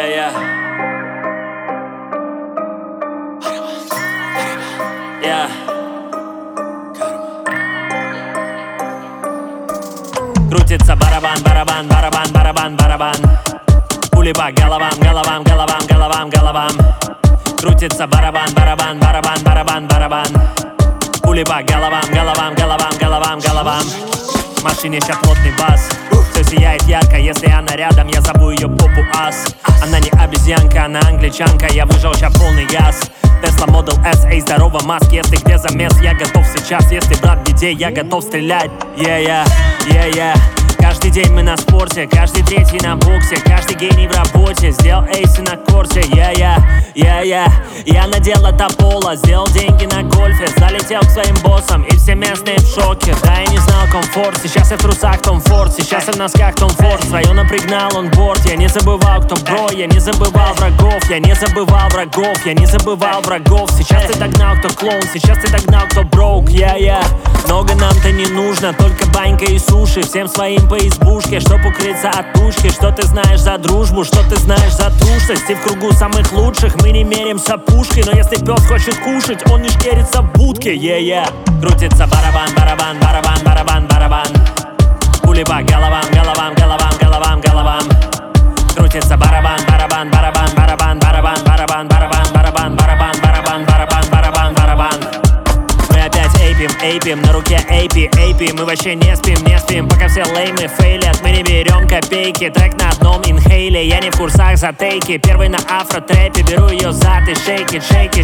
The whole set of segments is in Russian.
yeah. Yeah. Крутится барабан, барабан, барабан, барабан, барабан. Пули по головам, головам, головам, головам, головам. Крутится барабан, барабан, барабан, барабан, барабан. Пули по головам, головам, головам, головам, головам. В машине ща плотный бас. Все сияет ярко, если она рядом, я зову ее попу ас. Она не обезьянка, она англичанка, я выжал ща полный газ. Tesla Model S, эй, здорово, Маск, если где замес, я готов сейчас. Если брат в беде, я готов стрелять. Yeah, yeah, yeah. Каждый день мы на спорте, каждый третий на боксе, каждый гений в работе, сделал эйсы на корте. Я надел это поло, сделал деньги на гольфе, залетел к своим боссам, и все местные в шоке. Да, я не знал комфорт, сейчас я в трусах Том Форд, сейчас я в носках Том Форд. С района пригнал он борт, я не забывал, кто бро, я не забывал врагов, я не забывал врагов, я не забывал врагов. Сейчас ты догнал, кто клоун, сейчас ты догнал, кто броук. Много нам-то не нужно, только банька и суши, всем своим по избушке, чтоб укрыться от тучки. Что ты знаешь за дружбу, что ты знаешь за трусость? И в кругу самых лучших мы не меряемся пушкой, но если пес хочет кушать, он не шкерится в будке. Крутится барабан, барабан, барабан, барабан, барабан. Пули по головам, головам, головам, головам, головам. Крутится барабан, барабан, барабан, барабан, барабан, барабан, барабан, барабан, барабан, барабан, барабан, барабан, барабан. Мы опять эйпим, на руке эйпи. Мы вообще не спим, пока все леймы фейлят. Мы не берем копейки, трек на одном инхейле. Я не в курсах за тейки, первый на афро-трэпе. Беру ее зад и шейкит.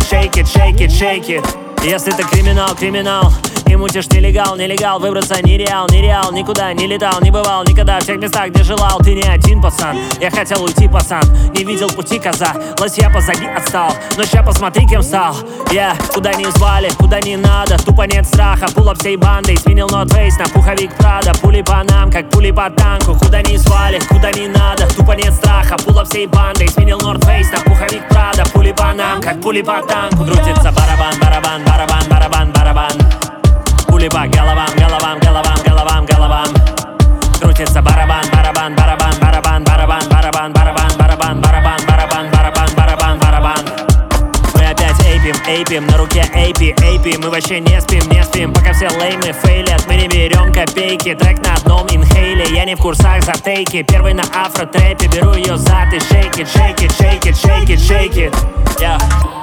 Если ты криминал, и мутишь нелегал, выбраться нереал, никуда не летал, не бывал никогда в тех местах, где желал. Ты не один, пацан, я хотел уйти, пацан, не видел пути, коза, лосья позади отстал, но ща посмотри, кем стал. Куда не звали, куда не надо, тупо нет страха, пулап всей бандой, сменил нотфейс на пуховик Прада. Пули по нам, как пули по танку, куда не звали, куда не надо, тупо нет страха, пулап всей бандой, сменил нотфейс на пуховик Прада. Пули по нам, как пули по танку. Крутится барабан, барабан, барабан, барабан, барабан. Пули по головам, головам, головам, головам, головам. Крутится барабан, барабан, барабан, барабан, барабан, барабан, барабан, барабан, барабан, барабан, барабан, барабан, барабан. Мы опять эйпим, на руке эйпи. Мы вообще не спим, пока все леймы фейлят. Мы не берем копейки, трек на одном инхейле. Я не в курсах за тейки, первый на афро-трэпе. Беру ее зад и шейкит.